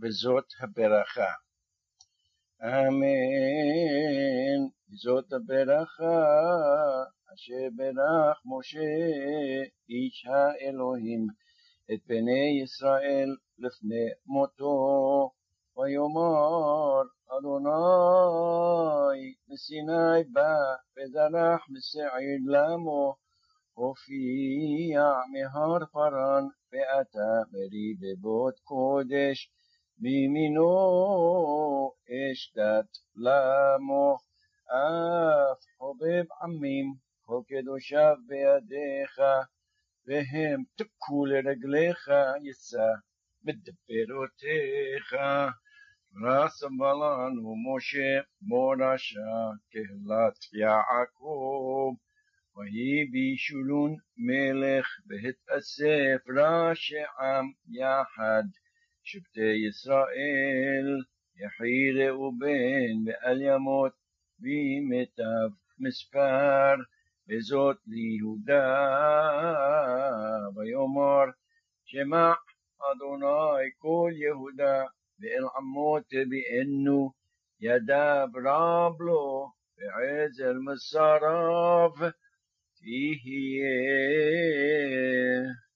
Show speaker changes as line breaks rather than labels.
וזאת הברכה. אמן. וזאת הברכה אשר ברך משה איש האלוהים את בני ישראל לפני מותו, ויאמר אדוני מסיני בא וזרח משעיר למו, הופיע מהר פרן ואתה מרבבות קודש, מימינו אשתת למו, אף חובב עמים כל קדושיו בידיך, והם תקו לרגליך יצא בדברותיך. רסם לנו משה מורשה קהלת יעקב, ויהי בישולון מלך בהתאסף ראשי עם יחד, שבטי ישראל יחי ראובן ואל ימות במיטב מספר, וזאת ליהודה. ויאמר שמע אדוני כל יהודה ואל עמו תביאנו, ידיו רב לו ועזר מסריו תהיה.